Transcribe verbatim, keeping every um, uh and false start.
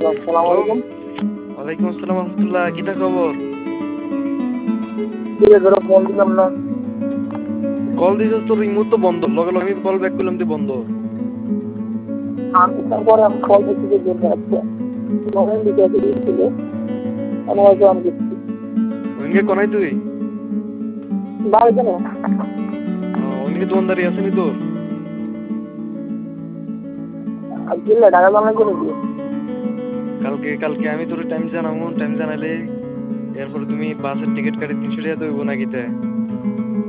আসসালামু হ্যালো। আলাইকুম। ওয়ালাইকুম আসসালাম রহমতুল্লাহ, কিতা খবর? কিরে তোরা ফোন দিলাম না? কল দিছিস তোর রিমোট তো বন্ধ, লগে লগে আমি কল ব্যাক করলাম তুই বন্ধ। আমি তারপরে আমি কল দিচ্ছি যে জন্য আজকে মোবাইল দিতে দিয়েছিল অনেক আমি দিচ্ছি ওইনকে কোনাই তুই? বাড়ি কেন ওইনকে দোকানদারি আসেনি তোর? আর জিল্লা ঢাকা জানা করে দিয়ে কালকে কালকে আমি তোর টাইম জানাবো, টাইম জানালে এরপরে তুমি বাসের টিকিট কাটি তিনশো টাকা তো হইব নাকি তে?